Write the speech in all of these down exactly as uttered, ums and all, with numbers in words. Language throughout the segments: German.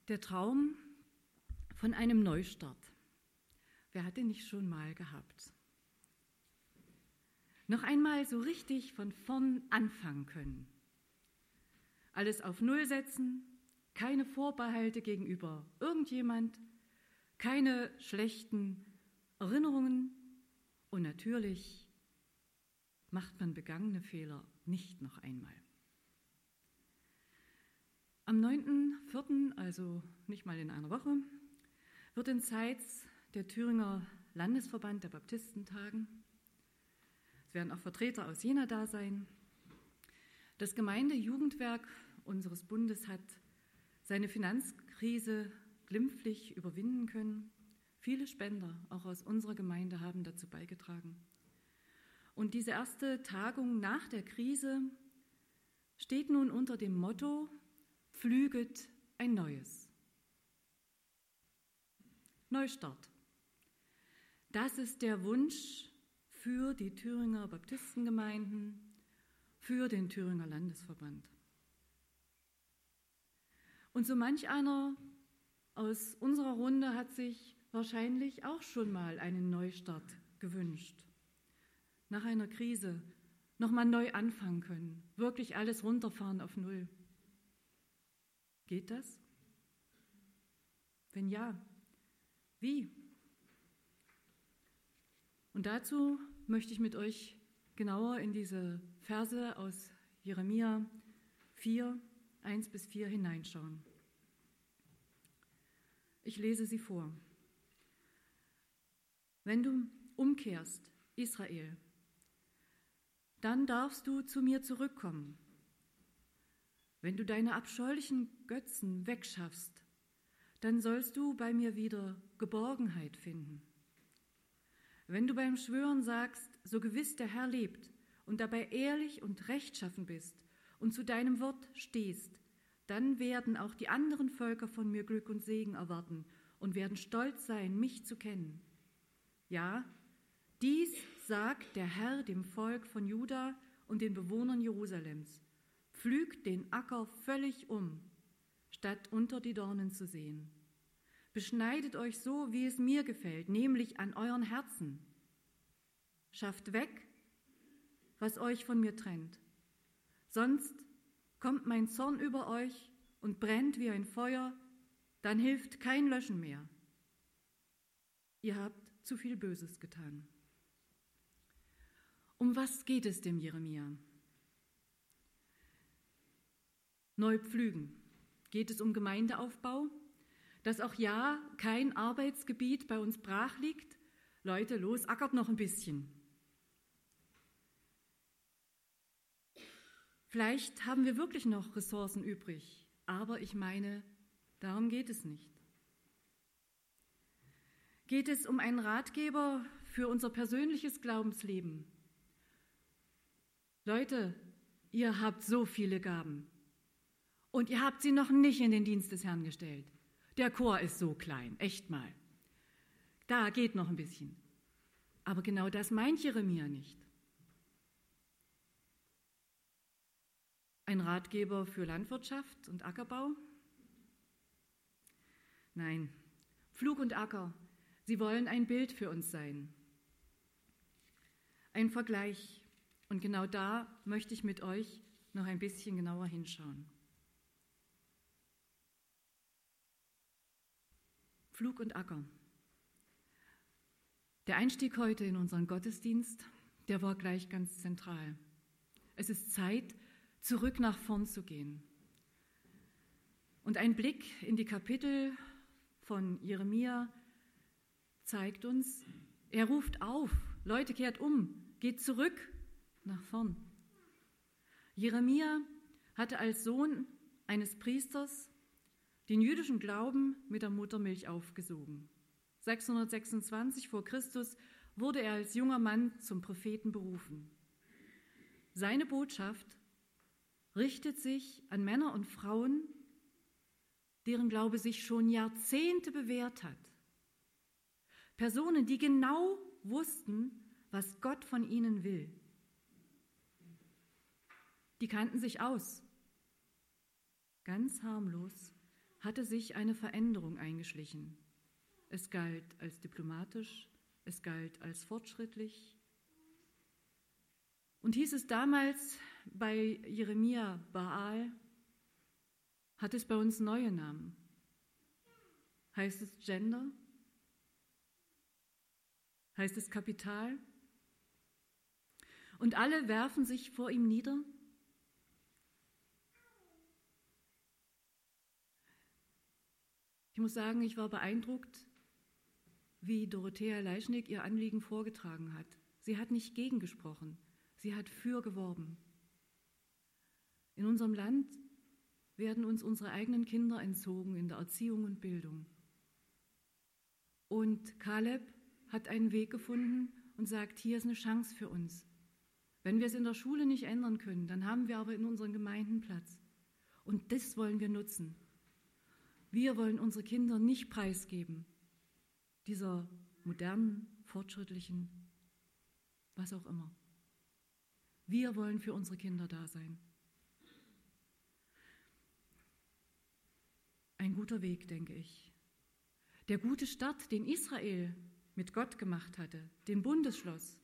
Der Traum von einem Neustart. Wer hat den nicht schon mal gehabt? Noch einmal so richtig von vorn anfangen können. Alles auf Null setzen, keine Vorbehalte gegenüber irgendjemand, keine schlechten Erinnerungen und natürlich macht man begangene Fehler nicht noch einmal. Am neunten vierten, also nicht mal in einer Woche, wird in Zeitz der Thüringer Landesverband der Baptisten tagen. Es werden auch Vertreter aus Jena da sein. Das Gemeindejugendwerk unseres Bundes hat seine Finanzkrise glimpflich überwinden können. Viele Spender, auch aus unserer Gemeinde, haben dazu beigetragen. Und diese erste Tagung nach der Krise steht nun unter dem Motto: Pflüget ein Neues. Neustart. Das ist der Wunsch für die Thüringer Baptistengemeinden, für den Thüringer Landesverband. Und so manch einer aus unserer Runde hat sich wahrscheinlich auch schon mal einen Neustart gewünscht. Nach einer Krise nochmal neu anfangen können, wirklich alles runterfahren auf Null. Geht das? Wenn ja, wie? Und dazu möchte ich mit euch genauer in diese Verse aus Jeremia vier, eins bis vier hineinschauen. Ich lese sie vor. Wenn du umkehrst, Israel, dann darfst du zu mir zurückkommen. Wenn du deine abscheulichen Götzen wegschaffst, dann sollst du bei mir wieder Geborgenheit finden. Wenn du beim Schwören sagst, so gewiss der Herr lebt, und dabei ehrlich und rechtschaffen bist und zu deinem Wort stehst, dann werden auch die anderen Völker von mir Glück und Segen erwarten und werden stolz sein, mich zu kennen. Ja, dies sagt der Herr dem Volk von Juda und den Bewohnern Jerusalems: Pflügt den Acker völlig um, statt unter die Dornen zu sehen. Beschneidet euch so, wie es mir gefällt, nämlich an euren Herzen. Schafft weg, was euch von mir trennt. Sonst kommt mein Zorn über euch und brennt wie ein Feuer, dann hilft kein Löschen mehr. Ihr habt zu viel Böses getan. Um was geht es dem Jeremia? Neu pflügen. Geht es um Gemeindeaufbau? Dass auch ja kein Arbeitsgebiet bei uns brach liegt? Leute, los, ackert noch ein bisschen. Vielleicht haben wir wirklich noch Ressourcen übrig, aber ich meine, darum geht es nicht. Geht es um einen Ratgeber für unser persönliches Glaubensleben? Leute, ihr habt so viele Gaben. Und ihr habt sie noch nicht in den Dienst des Herrn gestellt. Der Chor ist so klein, echt mal. Da geht noch ein bisschen. Aber genau das meint Jeremia nicht. Ein Ratgeber für Landwirtschaft und Ackerbau? Nein, Pflug und Acker, sie wollen ein Bild für uns sein. Ein Vergleich. Und genau da möchte ich mit euch noch ein bisschen genauer hinschauen. Pflug und Acker. Der Einstieg heute in unseren Gottesdienst, der war gleich ganz zentral. Es ist Zeit, zurück nach vorn zu gehen. Und ein Blick in die Kapitel von Jeremia zeigt uns, er ruft auf, Leute, kehrt um, geht zurück nach vorn. Jeremia hatte als Sohn eines Priesters den jüdischen Glauben mit der Muttermilch aufgesogen. sechshundertsechsundzwanzig vor Christus wurde er als junger Mann zum Propheten berufen. Seine Botschaft richtet sich an Männer und Frauen, deren Glaube sich schon Jahrzehnte bewährt hat. Personen, die genau wussten, was Gott von ihnen will. Die kannten sich aus. Ganz harmlos hatte sich eine Veränderung eingeschlichen. Es galt als diplomatisch, es galt als fortschrittlich. Und hieß es damals bei Jeremia Baal, hat es bei uns neue Namen. Heißt es Gender? Heißt es Kapital? Und alle werfen sich vor ihm nieder? Ich muss sagen, ich war beeindruckt, wie Dorothea Leischnig ihr Anliegen vorgetragen hat. Sie hat nicht gegen gesprochen, sie hat für geworben. In unserem Land werden uns unsere eigenen Kinder entzogen in der Erziehung und Bildung. Und Kaleb hat einen Weg gefunden und sagt, hier ist eine Chance für uns. Wenn wir es in der Schule nicht ändern können, dann haben wir aber in unseren Gemeinden Platz. Und das wollen wir nutzen. Wir wollen unsere Kinder nicht preisgeben, dieser modernen, fortschrittlichen, was auch immer. Wir wollen für unsere Kinder da sein. Ein guter Weg, denke ich. Der gute Start, den Israel mit Gott gemacht hatte, den Bundesschluss,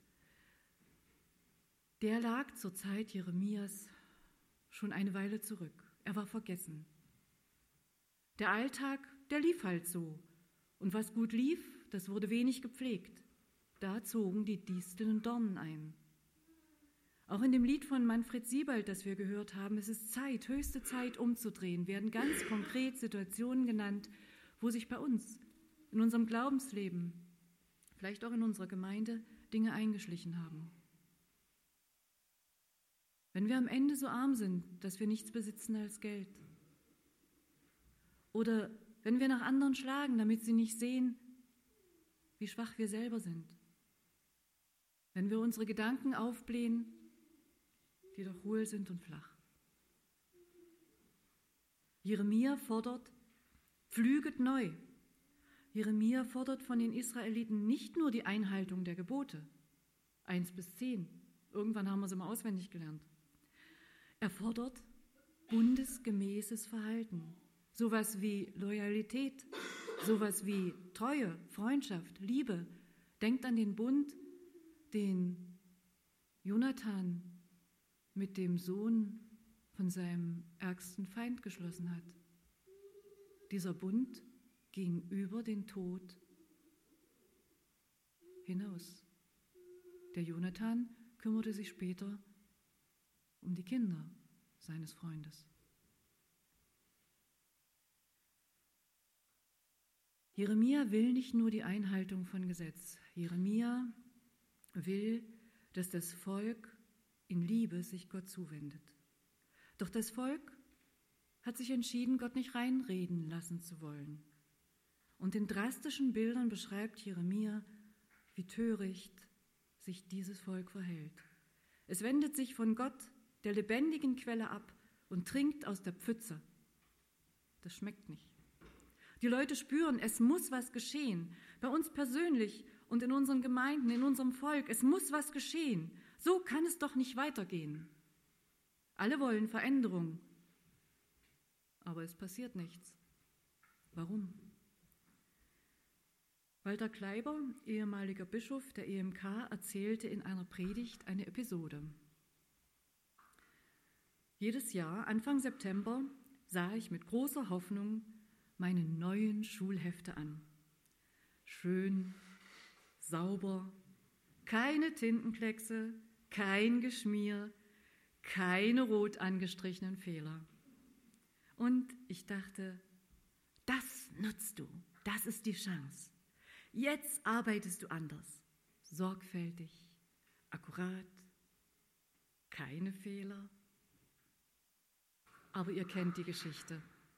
der lag zur Zeit Jeremias schon eine Weile zurück. Er war vergessen. Der Alltag, der lief halt so. Und was gut lief, das wurde wenig gepflegt. Da zogen die Disteln und Dornen ein. Auch in dem Lied von Manfred Siebald, das wir gehört haben, es ist Zeit, höchste Zeit umzudrehen, werden ganz konkret Situationen genannt, wo sich bei uns, in unserem Glaubensleben, vielleicht auch in unserer Gemeinde, Dinge eingeschlichen haben. Wenn wir am Ende so arm sind, dass wir nichts besitzen als Geld. Oder wenn wir nach anderen schlagen, damit sie nicht sehen, wie schwach wir selber sind. Wenn wir unsere Gedanken aufblähen, die doch hohl sind und flach. Jeremia fordert, pflüget neu. Jeremia fordert von den Israeliten nicht nur die Einhaltung der Gebote, eins bis zehn. Irgendwann haben wir sie mal auswendig gelernt. Er fordert bundesgemäßes Verhalten. Sowas wie Loyalität, sowas wie Treue, Freundschaft, Liebe. Denkt an den Bund, den Jonathan mit dem Sohn von seinem ärgsten Feind geschlossen hat. Dieser Bund ging über den Tod hinaus. Der Jonathan kümmerte sich später um die Kinder seines Freundes. Jeremia will nicht nur die Einhaltung von Gesetz. Jeremia will, dass das Volk in Liebe sich Gott zuwendet. Doch das Volk hat sich entschieden, Gott nicht reinreden lassen zu wollen. Und in drastischen Bildern beschreibt Jeremia, wie töricht sich dieses Volk verhält. Es wendet sich von Gott, der lebendigen Quelle, ab und trinkt aus der Pfütze. Das schmeckt nicht. Die Leute spüren, es muss was geschehen. Bei uns persönlich und in unseren Gemeinden, in unserem Volk. Es muss was geschehen. So kann es doch nicht weitergehen. Alle wollen Veränderung. Aber es passiert nichts. Warum? Walter Kleiber, ehemaliger Bischof der E M K, erzählte in einer Predigt eine Episode. Jedes Jahr, Anfang September, sah ich mit großer Hoffnung meine neuen Schulhefte an. Schön, sauber, keine Tintenkleckse, kein Geschmier, keine rot angestrichenen Fehler. Und ich dachte, das nutzt du, das ist die Chance. Jetzt arbeitest du anders, sorgfältig, akkurat, keine Fehler. Aber ihr kennt die Geschichte.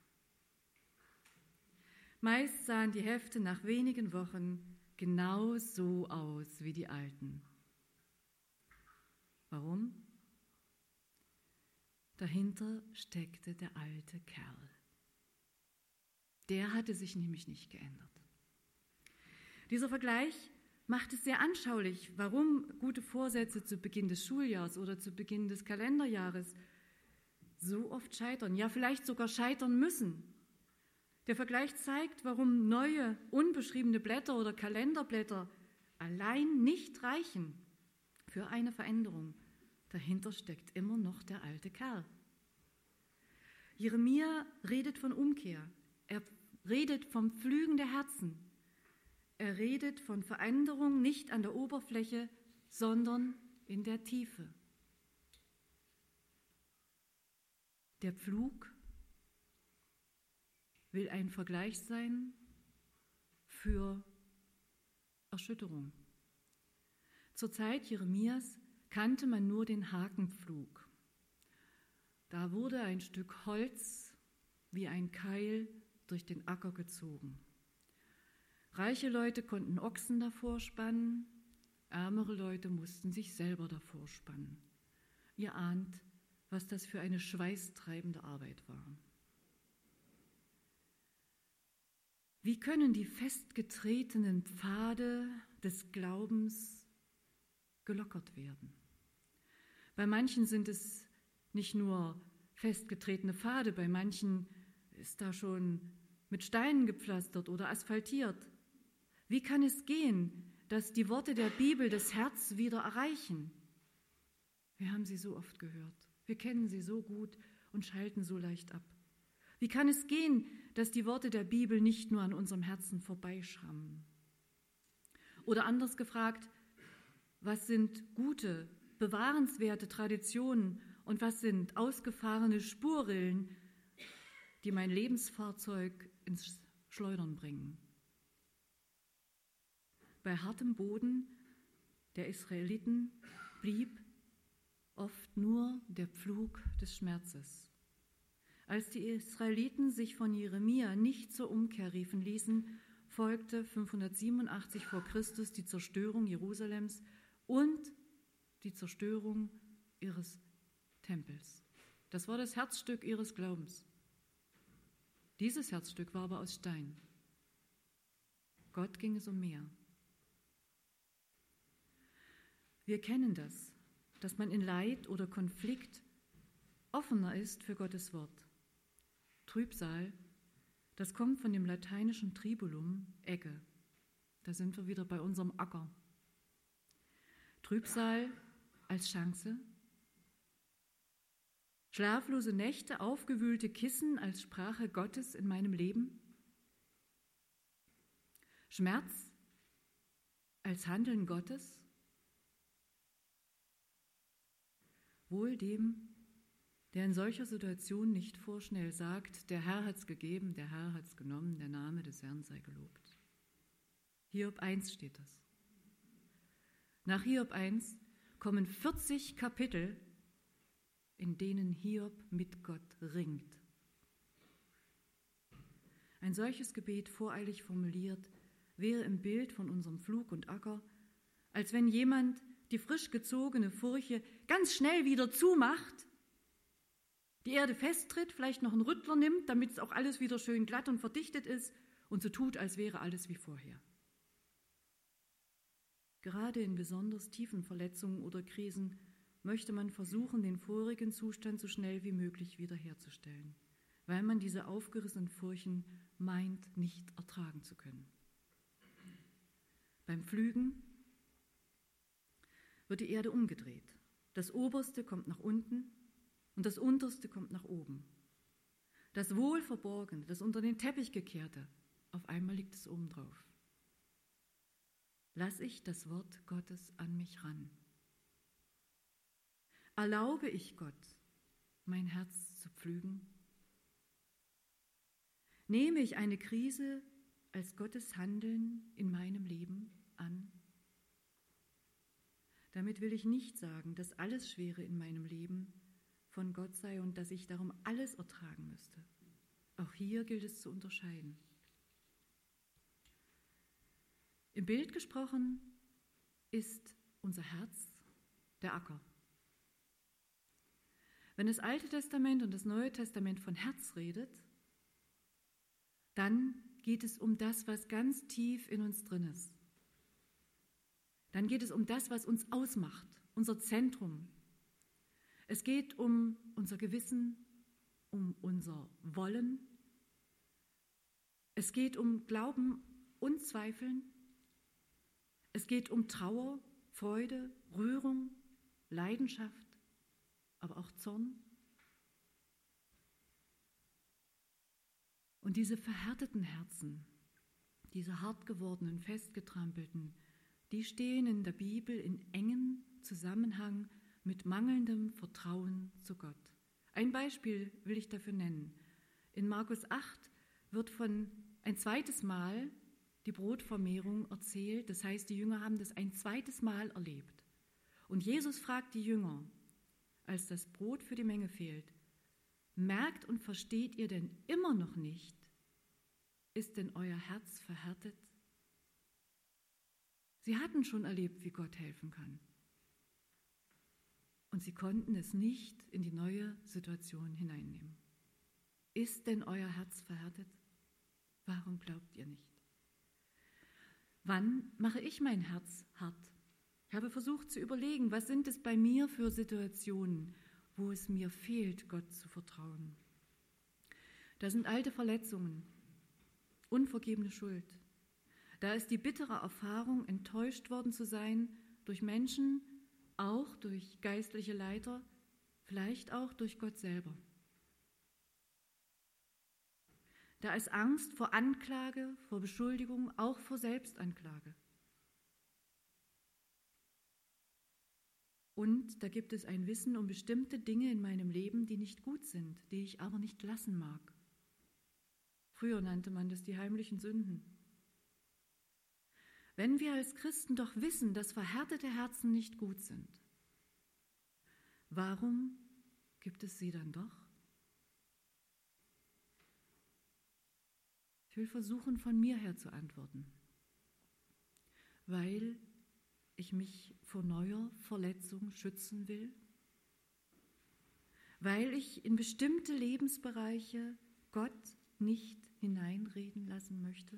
Meist sahen die Hefte nach wenigen Wochen genau so aus wie die alten. Warum? Dahinter steckte der alte Kerl. Der hatte sich nämlich nicht geändert. Dieser Vergleich macht es sehr anschaulich, warum gute Vorsätze zu Beginn des Schuljahres oder zu Beginn des Kalenderjahres so oft scheitern, ja vielleicht sogar scheitern müssen. Der Vergleich zeigt, warum neue, unbeschriebene Blätter oder Kalenderblätter allein nicht reichen für eine Veränderung. Dahinter steckt immer noch der alte Kerl. Jeremia redet von Umkehr. Er redet vom Pflügen der Herzen. Er redet von Veränderung nicht an der Oberfläche, sondern in der Tiefe. Der Pflug will ein Vergleich sein für Erschütterung. Zur Zeit Jeremias kannte man nur den Hakenpflug. Da wurde ein Stück Holz wie ein Keil durch den Acker gezogen. Reiche Leute konnten Ochsen davor spannen, ärmere Leute mussten sich selber davor spannen. Ihr ahnt, was das für eine schweißtreibende Arbeit war. Wie können die festgetretenen Pfade des Glaubens gelockert werden? Bei manchen sind es nicht nur festgetretene Pfade, bei manchen ist da schon mit Steinen gepflastert oder asphaltiert. Wie kann es gehen, dass die Worte der Bibel das Herz wieder erreichen? Wir haben sie so oft gehört, wir kennen sie so gut und schalten so leicht ab. Wie kann es gehen, dass die Worte der Bibel nicht nur an unserem Herzen vorbeischrammen? Oder anders gefragt, was sind gute, bewahrenswerte Traditionen und was sind ausgefahrene Spurrillen, die mein Lebensfahrzeug ins Schleudern bringen? Bei hartem Boden der Israeliten blieb oft nur der Pflug des Schmerzes. Als die Israeliten sich von Jeremia nicht zur Umkehr riefen ließen, folgte fünfhundertsiebenundachtzig vor Christus die Zerstörung Jerusalems und die Zerstörung ihres Tempels. Das war das Herzstück ihres Glaubens. Dieses Herzstück war aber aus Stein. Gott ging es um mehr. Wir kennen das, dass man in Leid oder Konflikt offener ist für Gottes Wort. Trübsal, das kommt von dem lateinischen Tribulum, Ecke. Da sind wir wieder bei unserem Acker. Trübsal als Chance. Schlaflose Nächte, aufgewühlte Kissen als Sprache Gottes in meinem Leben. Schmerz als Handeln Gottes. Wohl dem, der in solcher Situation nicht vorschnell sagt, der Herr hat's gegeben, der Herr hat's genommen, der Name des Herrn sei gelobt. Hiob eins steht das. Nach Hiob eins kommen vierzig Kapitel, in denen Hiob mit Gott ringt. Ein solches Gebet, voreilig formuliert, wäre im Bild von unserem Pflug und Acker, als wenn jemand die frisch gezogene Furche ganz schnell wieder zumacht, die Erde festtritt, vielleicht noch einen Rüttler nimmt, damit es auch alles wieder schön glatt und verdichtet ist und so tut, als wäre alles wie vorher. Gerade in besonders tiefen Verletzungen oder Krisen möchte man versuchen, den vorigen Zustand so schnell wie möglich wiederherzustellen, weil man diese aufgerissenen Furchen meint, nicht ertragen zu können. Beim Pflügen wird die Erde umgedreht. Das Oberste kommt nach unten und das Unterste kommt nach oben. Das Wohlverborgene, das unter den Teppich gekehrte, auf einmal liegt es oben drauf. Lass ich das Wort Gottes an mich ran? Erlaube ich Gott, mein Herz zu pflügen? Nehme ich eine Krise als Gottes Handeln in meinem Leben an? Damit will ich nicht sagen, dass alles Schwere in meinem Leben von Gott sei und dass ich darum alles ertragen müsste. Auch hier gilt es zu unterscheiden. Im Bild gesprochen ist unser Herz der Acker. Wenn das Alte Testament und das Neue Testament von Herz redet, dann geht es um das, was ganz tief in uns drin ist. Dann geht es um das, was uns ausmacht, unser Zentrum. Es geht um unser Gewissen, um unser Wollen, Es geht um Glauben und Zweifeln. Es geht um Trauer, Freude, Rührung, Leidenschaft, aber auch Zorn. Und diese verhärteten Herzen, diese hart gewordenen, festgetrampelten, die stehen in der Bibel in engem Zusammenhang mit mangelndem Vertrauen zu Gott. Ein Beispiel will ich dafür nennen. In Markus acht wird von ein zweites Mal die Brotvermehrung erzählt. Das heißt, die Jünger haben das ein zweites Mal erlebt. Und Jesus fragt die Jünger, als das Brot für die Menge fehlt, merkt und versteht ihr denn immer noch nicht? Ist denn euer Herz verhärtet? Sie hatten schon erlebt, wie Gott helfen kann. Und sie konnten es nicht in die neue Situation hineinnehmen. Ist denn euer Herz verhärtet? Warum glaubt ihr nicht? Wann mache ich mein Herz hart? Ich habe versucht zu überlegen, was sind es bei mir für Situationen, wo es mir fehlt, Gott zu vertrauen. Da sind alte Verletzungen, unvergebene Schuld. Da ist die bittere Erfahrung, enttäuscht worden zu sein durch Menschen, auch durch geistliche Leiter, vielleicht auch durch Gott selber. Da ist Angst vor Anklage, vor Beschuldigung, auch vor Selbstanklage. Und da gibt es ein Wissen um bestimmte Dinge in meinem Leben, die nicht gut sind, die ich aber nicht lassen mag. Früher nannte man das die heimlichen Sünden. Wenn wir als Christen doch wissen, dass verhärtete Herzen nicht gut sind, warum gibt es sie dann doch? Ich will versuchen, von mir her zu antworten, weil ich mich vor neuer Verletzung schützen will, weil ich in bestimmte Lebensbereiche Gott nicht hineinreden lassen möchte.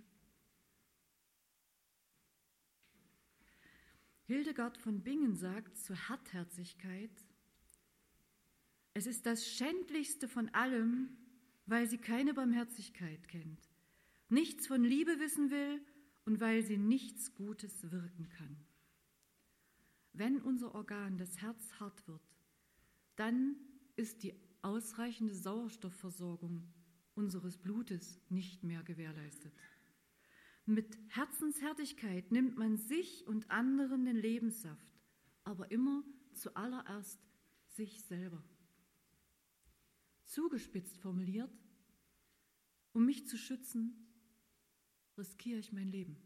Hildegard von Bingen sagt zur Hartherzigkeit, es ist das Schändlichste von allem, weil sie keine Barmherzigkeit kennt, nichts von Liebe wissen will und weil sie nichts Gutes wirken kann. Wenn unser Organ, das Herz, hart wird, dann ist die ausreichende Sauerstoffversorgung unseres Blutes nicht mehr gewährleistet. Mit Herzenshärtigkeit nimmt man sich und anderen den Lebenssaft, aber immer zuallererst sich selber. Zugespitzt formuliert, um mich zu schützen, riskiere ich mein Leben.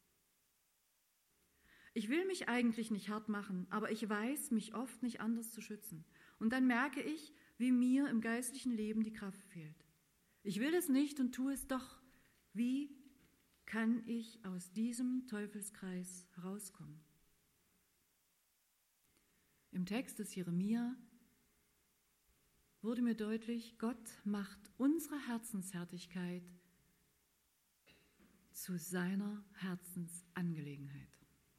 Ich will mich eigentlich nicht hart machen, aber ich weiß, mich oft nicht anders zu schützen. Und dann merke ich, wie mir im geistlichen Leben die Kraft fehlt. Ich will es nicht und tue es doch. Wie kann ich aus diesem Teufelskreis herauskommen? Im Text des Jeremia wurde mir deutlich, Gott macht unsere Herzenshärtigkeit zu seiner Herzensangelegenheit.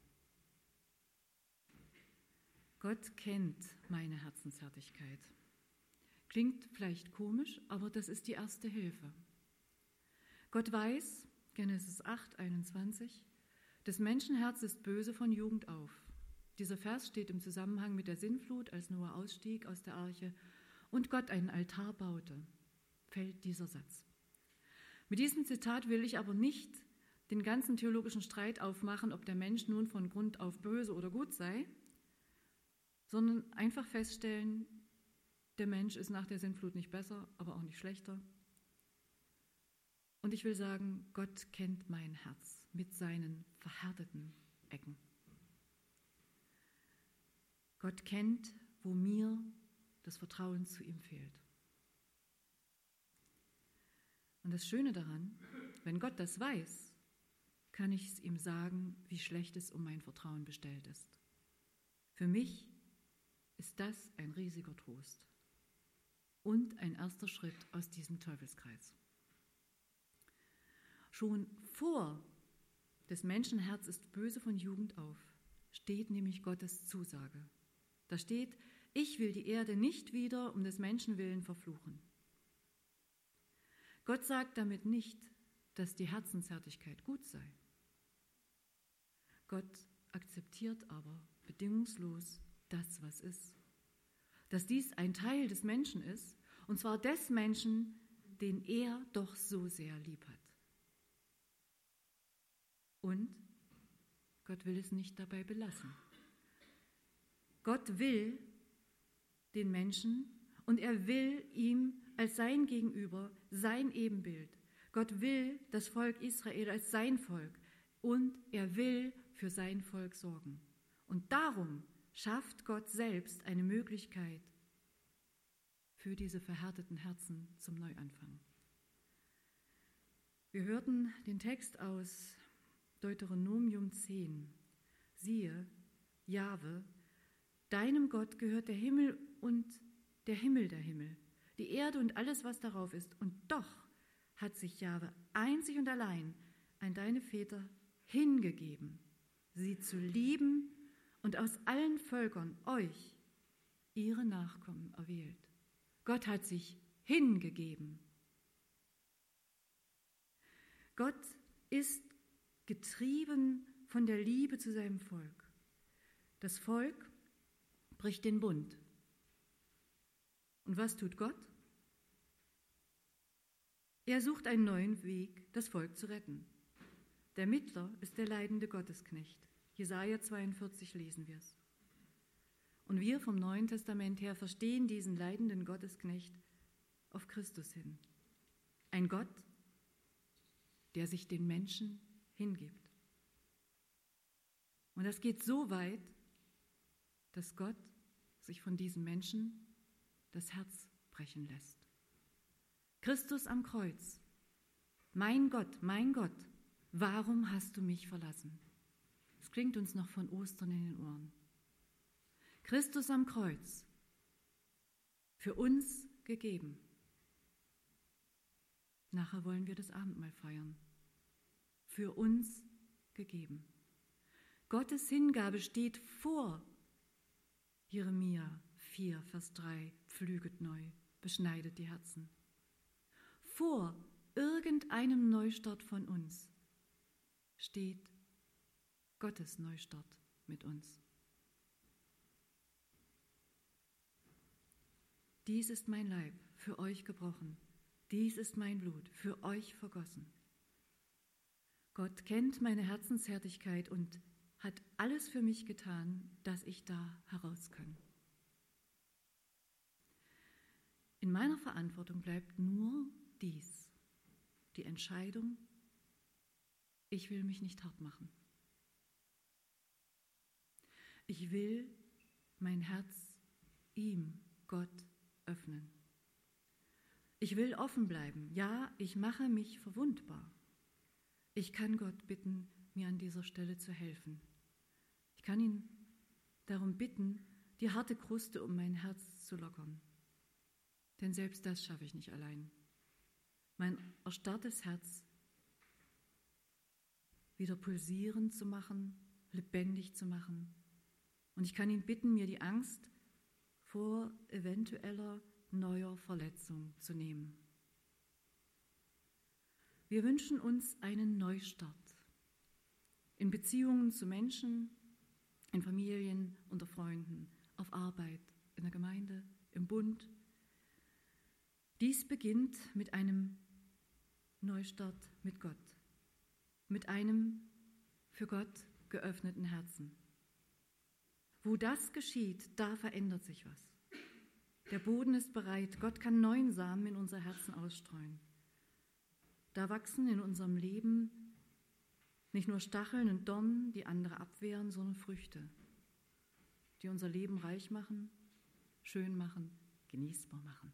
Gott kennt meine Herzenshärtigkeit. Klingt vielleicht komisch, aber das ist die erste Hilfe. Gott weiß, Genesis acht, einundzwanzig, das Menschenherz ist böse von Jugend auf. Dieser Vers steht im Zusammenhang mit der Sintflut, als Noah ausstieg aus der Arche und Gott einen Altar baute, fällt dieser Satz. Mit diesem Zitat will ich aber nicht den ganzen theologischen Streit aufmachen, ob der Mensch nun von Grund auf böse oder gut sei, sondern einfach feststellen, der Mensch ist nach der Sintflut nicht besser, aber auch nicht schlechter. Und ich will sagen, Gott kennt mein Herz mit seinen verhärteten Ecken. Gott kennt, wo mir das Vertrauen zu ihm fehlt. Und das Schöne daran, wenn Gott das weiß, kann ich es ihm sagen, wie schlecht es um mein Vertrauen bestellt ist. Für mich ist das ein riesiger Trost und ein erster Schritt aus diesem Teufelskreis. Schon vor des Menschenherz ist böse von Jugend auf, steht nämlich Gottes Zusage. Da steht, ich will die Erde nicht wieder um des Menschen willen verfluchen. Gott sagt damit nicht, dass die Herzenshärtigkeit gut sei. Gott akzeptiert aber bedingungslos das, was ist. Dass dies ein Teil des Menschen ist, und zwar des Menschen, den er doch so sehr lieb hat. Und Gott will es nicht dabei belassen. Gott will den Menschen und er will ihm als sein Gegenüber, sein Ebenbild. Gott will das Volk Israel als sein Volk und er will für sein Volk sorgen. Und darum schafft Gott selbst eine Möglichkeit für diese verhärteten Herzen zum Neuanfang. Wir hörten den Text aus Deuteronomium zehn. Siehe, Jahwe, deinem Gott gehört der Himmel und der Himmel der Himmel, die Erde und alles, was darauf ist. Und doch hat sich Jahwe einzig und allein an deine Väter hingegeben, sie zu lieben und aus allen Völkern euch, ihre Nachkommen, erwählt. Gott hat sich hingegeben. Gott ist getrieben von der Liebe zu seinem Volk. Das Volk bricht den Bund. Und was tut Gott? Er sucht einen neuen Weg, das Volk zu retten. Der Mittler ist der leidende Gottesknecht. Jesaja zweiundvierzig lesen wir es. Und wir vom Neuen Testament her verstehen diesen leidenden Gottesknecht auf Christus hin. Ein Gott, der sich den Menschen hingibt. Und das geht so weit, dass Gott sich von diesem Menschen das Herz brechen lässt. Christus am Kreuz. Mein Gott, mein Gott, warum hast du mich verlassen? Es klingt uns noch von Ostern in den Ohren. Christus am Kreuz, für uns gegeben. Nachher wollen wir das Abendmahl feiern. Für uns gegeben. Gottes Hingabe steht vor Jeremia vier, Vers drei, pflüget neu, beschneidet die Herzen. Vor irgendeinem Neustart von uns steht Gottes Neustart mit uns. Dies ist mein Leib, für euch gebrochen. Dies ist mein Blut, für euch vergossen. Gott kennt meine Herzenshärtigkeit und hat alles für mich getan, dass ich da heraus kann. In meiner Verantwortung bleibt nur dies, die Entscheidung, ich will mich nicht hart machen. Ich will mein Herz ihm, Gott, öffnen. Ich will offen bleiben. Ja, ich mache mich verwundbar. Ich kann Gott bitten, mir an dieser Stelle zu helfen. Ich kann ihn darum bitten, die harte Kruste um mein Herz zu lockern. Denn selbst das schaffe ich nicht allein. Mein erstarrtes Herz wieder pulsierend zu machen, lebendig zu machen. Und ich kann ihn bitten, mir die Angst vor eventueller neuer Verletzung zu nehmen. Wir wünschen uns einen Neustart in Beziehungen zu Menschen, in Familien, unter Freunden, auf Arbeit, in der Gemeinde, im Bund. Dies beginnt mit einem Neustart mit Gott, mit einem für Gott geöffneten Herzen. Wo das geschieht, da verändert sich was. Der Boden ist bereit, Gott kann neuen Samen in unser Herzen ausstreuen. Da wachsen in unserem Leben nicht nur Stacheln und Dornen, die andere abwehren, sondern Früchte, die unser Leben reich machen, schön machen, genießbar machen.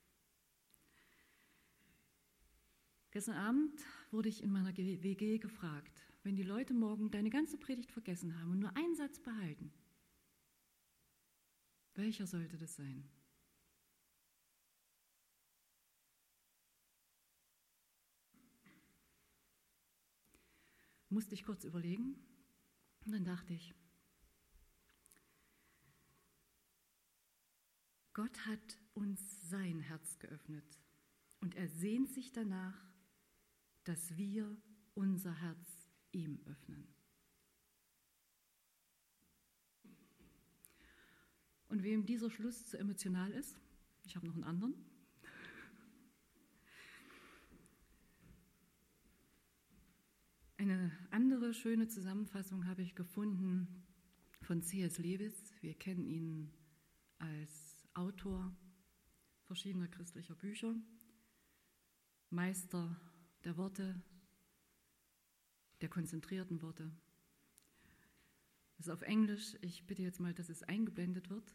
Gestern Abend wurde ich in meiner W G gefragt, wenn die Leute morgen deine ganze Predigt vergessen haben und nur einen Satz behalten, welcher sollte das sein? Musste ich kurz überlegen und dann dachte ich, Gott hat uns sein Herz geöffnet und er sehnt sich danach, dass wir unser Herz ihm öffnen. Und wem dieser Schluss zu emotional ist, ich habe noch einen anderen. Eine andere schöne Zusammenfassung habe ich gefunden von C S Lewis. Wir kennen ihn als Autor verschiedener christlicher Bücher, Meister der Worte, der konzentrierten Worte. Das ist auf Englisch. Ich bitte jetzt mal, dass es eingeblendet wird.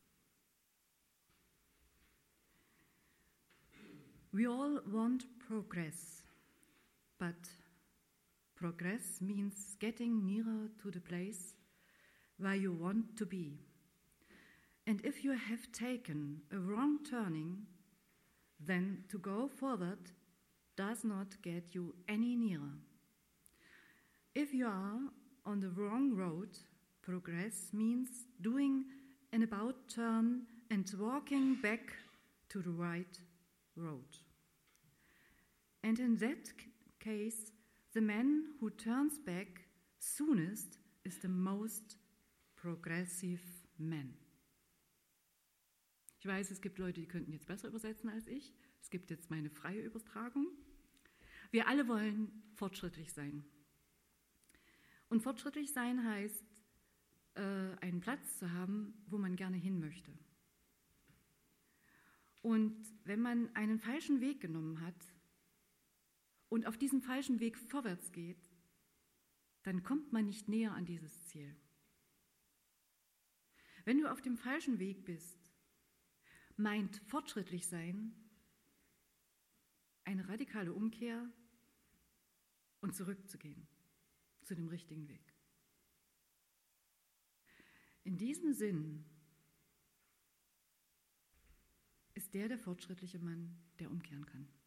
We all want progress, but progress means getting nearer to the place where you want to be. And if you have taken a wrong turning, then to go forward does not get you any nearer. If you are on the wrong road, progress means doing an about turn and walking back to the right road. And in that case, the man who turns back soonest is the most progressive man. Ich weiß, es gibt Leute, die könnten jetzt besser übersetzen als ich. Es gibt jetzt meine freie Übertragung. Wir alle wollen fortschrittlich sein. Und fortschrittlich sein heißt, äh, einen Platz zu haben, wo man gerne hin möchte. Und wenn man einen falschen Weg genommen hat und auf diesem falschen Weg vorwärts geht, dann kommt man nicht näher an dieses Ziel. Wenn du auf dem falschen Weg bist, meint fortschrittlich sein eine radikale Umkehr und zurückzugehen zu dem richtigen Weg. In diesem Sinn ist der der fortschrittliche Mann, der umkehren kann.